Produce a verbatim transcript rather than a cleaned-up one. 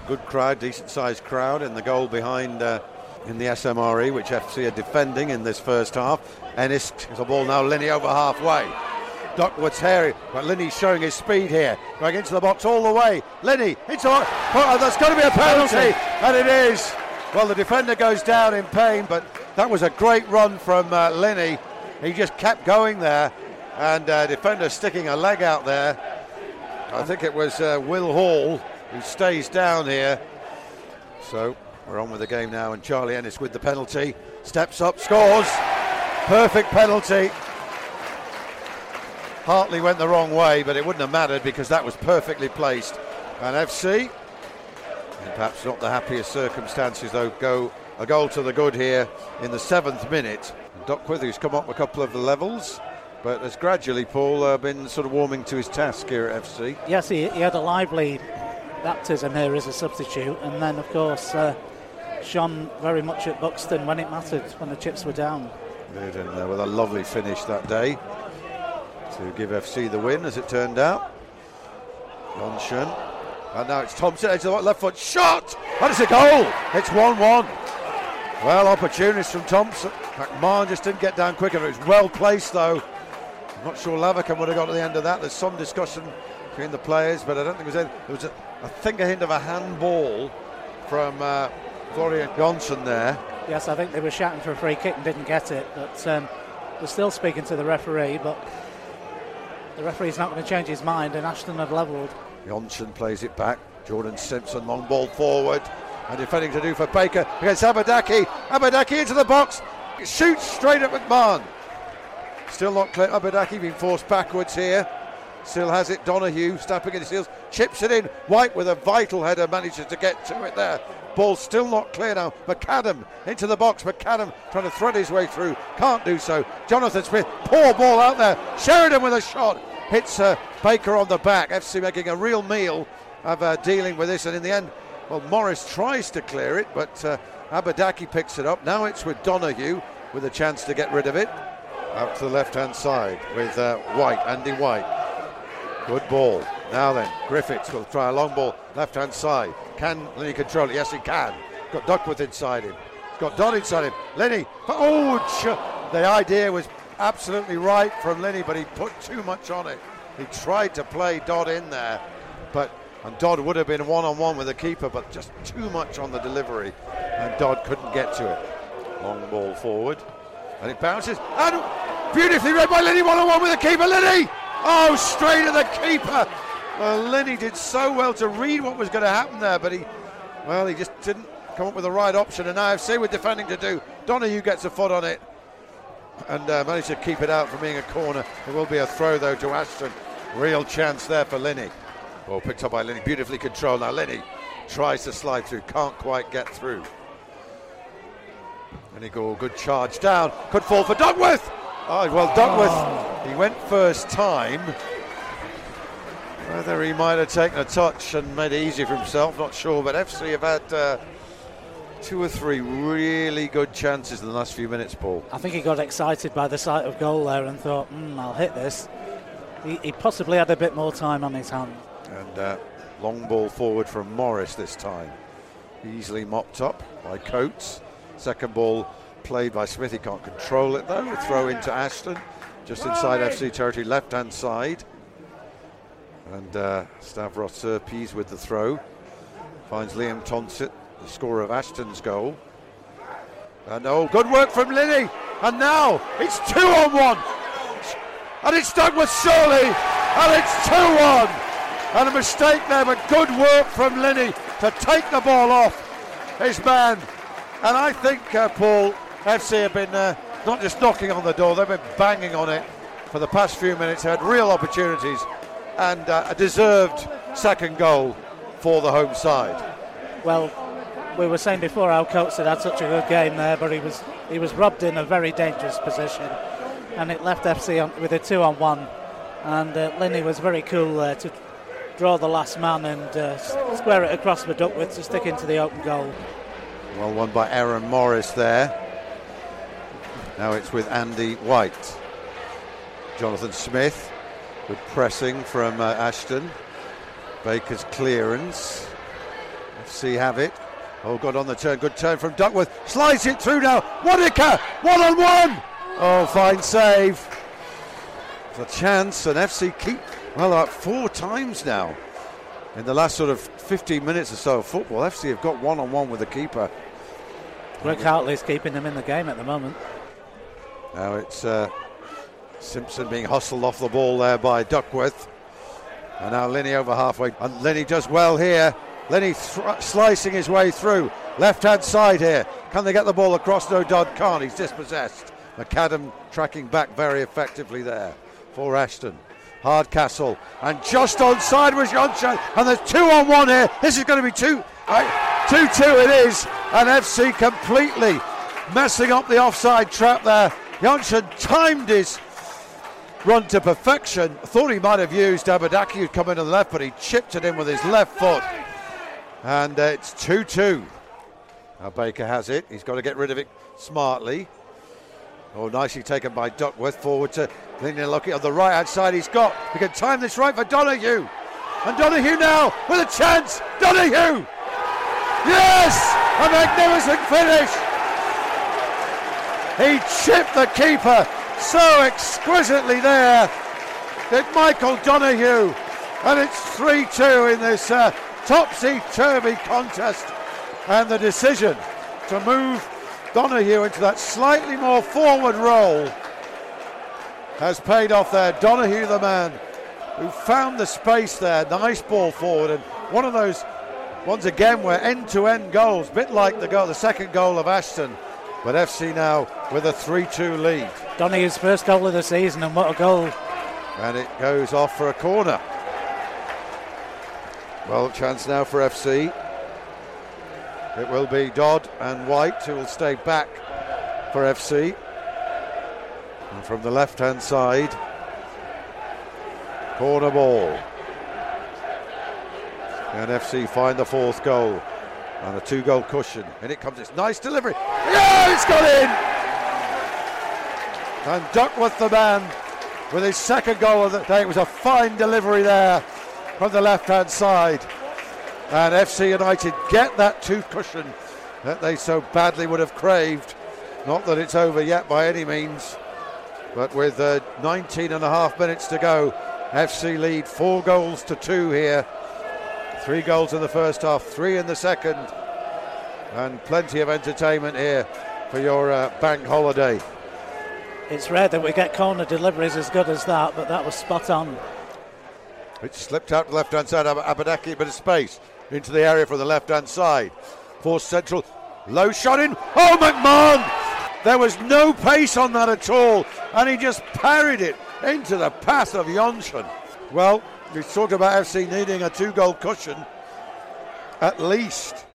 good crowd, decent-sized crowd in the goal behind uh, in the S M R E, which F C are defending in this first half. Ennis has a ball now, Linney over halfway. Duckworth's hairy, but Linney's showing his speed here, going into the box all the way. Linney, into oh, that's got to be a penalty, and it is. Well, the defender goes down in pain, but that was a great run from uh, Linney. He just kept going there, and uh, defender sticking a leg out there. I think it was uh, Will Hall who stays down here. So we're on with the game now, and Charlie Ennis with the penalty, steps up, scores. Perfect penalty. Hartley went the wrong way, but it wouldn't have mattered because that was perfectly placed. And F C, in perhaps not the happiest circumstances, though, go a goal to the good here in the seventh minute. And Duckworth, who's come up a couple of the levels, but has gradually, Paul, uh, been sort of warming to his task here at F C. Yes, he, he had a lively baptism here as a substitute, and then, of course, uh, shone very much at Buxton when it mattered, when the chips were down. Did, and uh, with a lovely finish that day to give F C the win, as it turned out. Johnson, and now it's Thompson, edge of the left foot, shot, and it's a goal. It's one one. Well, opportunities from Thompson. McMahon just didn't get down quick enough. It was well placed, though. I'm not sure Lavercombe would have got to the end of that. There's some discussion between the players, but I don't think it was any. There was a, I think a hint of a handball from uh, Florian Johnson there. Yes, I think they were shouting for a free kick and didn't get it, but um, they're still speaking to the referee, but the referee's not going to change his mind, and Ashton have levelled. Johnson plays it back. Jordan Simpson, long ball forward, and defending to do for Baker against Abadaki. Abadaki into the box, shoots straight at McMahon. Still not clear. Abadaki being forced backwards here. Still has it. Donahue snapping at his heels, chips it in. White with a vital header manages to get to it there. Ball still not clear now. McAdam into the box. McAdam trying to thread his way through. Can't do so. Jonathan Smith, poor ball out there. Sheridan with a shot. Hits uh, Baker on the back. F C making a real meal of uh, dealing with this. And in the end, well, Morris tries to clear it, but uh, Abadaki picks it up. Now it's with Donahue with a chance to get rid of it. Out to the left-hand side with uh, White, Andy White. Good ball. Now then, Griffiths will try a long ball, left-hand side. Can Linney control it? Yes, he can. Got Duckworth inside him. He's got Dodd inside him. Linney, oh, ch- the idea was absolutely right from Linney, but he put too much on it. He tried to play Dodd in there, but and Dodd would have been one-on-one with the keeper, but just too much on the delivery, and Dodd couldn't get to it. Long ball forward, and it bounces, and beautifully read by Linney, one-on-one with the keeper. Linney, oh, straight at the keeper. Well, Linney did so well to read what was going to happen there, but he, well, he just didn't come up with the right option, and now F C with defending to do. Donahue gets a foot on it and uh, managed to keep it out from being a corner. There will be a throw, though, to Ashton. Real chance there for Linney. Ball picked up by Linney, beautifully controlled. Now Linney tries to slide through, can't quite get through. Linney go, good charge down, could fall for Duckworth. Oh, well, Duckworth, oh. He went first time. Whether he might have taken a touch and made it easy for himself, not sure, but F C have had uh, two or three really good chances in the last few minutes, Paul. I think he got excited by the sight of goal there and thought, mm, I'll hit this. He, he possibly had a bit more time on his hands. And uh, long ball forward from Morris this time. Easily mopped up by Coates. Second ball played by Smith. He can't control it, though. A throw into Ashton, just inside F C territory, left-hand side. And uh, Stavros Serpes with the throw. Finds Liam Tonsett, the scorer of Ashton's goal. And oh, good work from Linney. And now it's two on one. And it's Douglas Surley. And it's two one. And a mistake there, but good work from Linney to take the ball off his man. And I think, uh, Paul, F C have been uh, not just knocking on the door, they've been banging on it for the past few minutes. Had real opportunities. And uh, a deserved second goal for the home side. Well, we were saying before how Coates had had such a good game there, but he was he was robbed in a very dangerous position, and it left F C on, with a two on one. And uh, Linney was very cool there to draw the last man and uh, square it across for Duckworth to stick into the open goal. Well won by Aaron Morris there. Now it's with Andy White. Jonathan Smith. Good pressing from uh, Ashton. Baker's clearance. F C have it. Oh, got on the turn. Good turn from Duckworth. Slides it through now. Wadika, one on one. Oh, fine save. It's a chance, and F C keep, well, like four times now in the last sort of fifteen minutes or so of football. F C have got one on one with the keeper. Greg Hartley's keeping them in the game at the moment. Now it's uh, Simpson being hustled off the ball there by Duckworth. And now Linney over halfway. And Linney does well here. Linney th- slicing his way through. Left hand side here. Can they get the ball across? No, Dodd can't. He's dispossessed. McAdam tracking back very effectively there for Ashton. Hardcastle. And just onside was Jonsson. And there's two on one here. This is going to be two. two two it is. And F C completely messing up the offside trap there. Jonsson timed his run to perfection. Thought he might have used Abadaki, who'd come in on the left, but he chipped it in with his left foot. And uh, it's two two. Now Baker has it. He's got to get rid of it smartly. Oh, nicely taken by Duckworth. Forward to Linney Lucky on the right hand side. He's got. He can time this right for Donahue. And Donahue now with a chance. Donahue! Yes! A magnificent finish! He chipped the keeper so exquisitely there. Did Michael Donahue. And it's three two in this uh, topsy-turvy contest. And the decision to move Donahue into that slightly more forward role has paid off there. Donahue, the man who found the space there. Nice ball forward, and one of those once again where end-to-end goals, bit like the goal, the second goal of Ashton. But F C now with a three two lead. Donahue's first goal of the season, and what a goal. And it goes off for a corner. Well, chance now for F C. It will be Dodd and White who will stay back for F C. And from the left-hand side, corner ball. And F C find the fourth goal. And a two-goal cushion. And it comes, it's nice delivery. Yeah, it's got in! And Duckworth, the man, with his second goal of the day. It was a fine delivery there from the left-hand side. And F C United get that two cushion that they so badly would have craved. Not that it's over yet by any means, but with uh, nineteen and a half minutes to go, F C lead four goals to two here. Three goals in the first half, three in the second, and plenty of entertainment here for your uh, bank holiday. It's rare that we get corner deliveries as good as that, but that was spot on. It slipped out to the left-hand side. Ab- Abadaki, a bit of space into the area from the left-hand side. Force central, low shot in. Oh, McMahon! There was no pace on that at all, and he just parried it into the path of Jonsson. Well, we talked about F C needing a two-goal cushion at least.